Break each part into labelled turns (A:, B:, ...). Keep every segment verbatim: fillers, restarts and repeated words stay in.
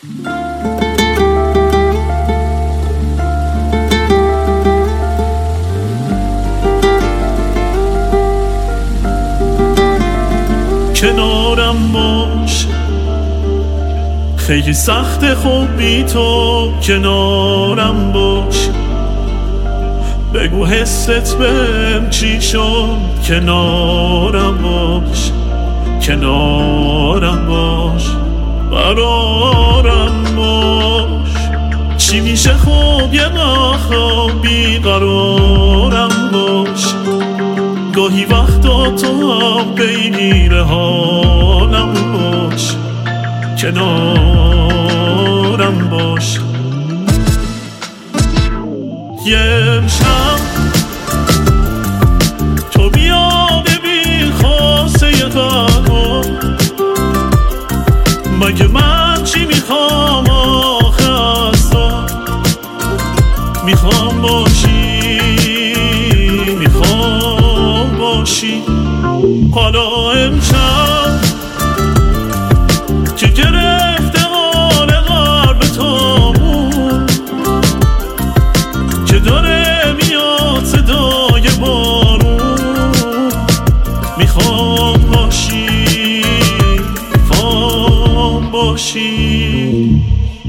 A: کنارم باش، خیلی سخت خوب بی تو کنارم باش. بگو حست بهم چی شد، کنارم باش، کنارم باش، قرارم باش. چی میشه خوب یه نخواب بیقرارم باش. گاهی وقتا تو هم بگیر حالم باش، کنارم باش. یه امشب تو بیا ببین خواسته یه قلبم. مگه من چی میخوام آخه اصلا؟ میخوام باشی، میخوام باشی. حالا امشب که گرفته حال قلب تامون، که داره میاد صدای بارون. میخوام باشی، میخوام باشی.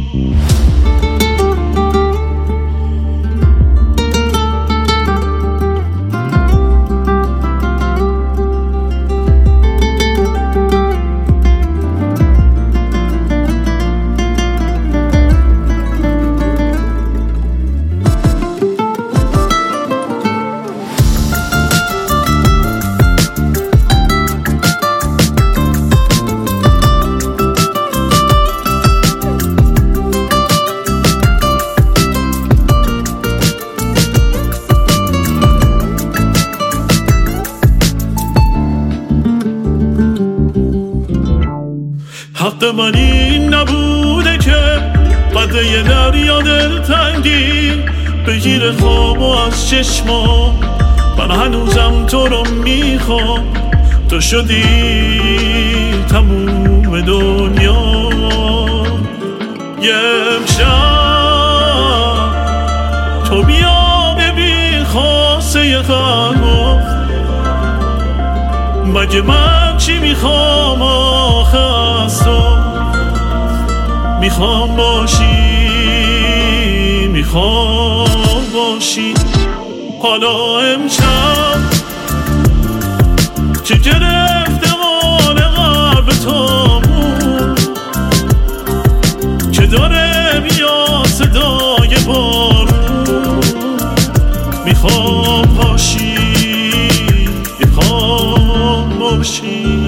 A: حق من این نبوده که قدر یه دریا دلتنگی بگیر خواب و از چشما. من هنوزم تو رو میخوام، تو شدی تموم دنیا. یه امشب تو بیا ببین خواسته یه قلبم. مگه من چی میخوام آخه از تو؟ میخوام باشی، میخوام باشی. حالا امشب که گرفته حال قلب تامون، که داره میاد صدای بارون. میخوام باشی، میخوام باشی.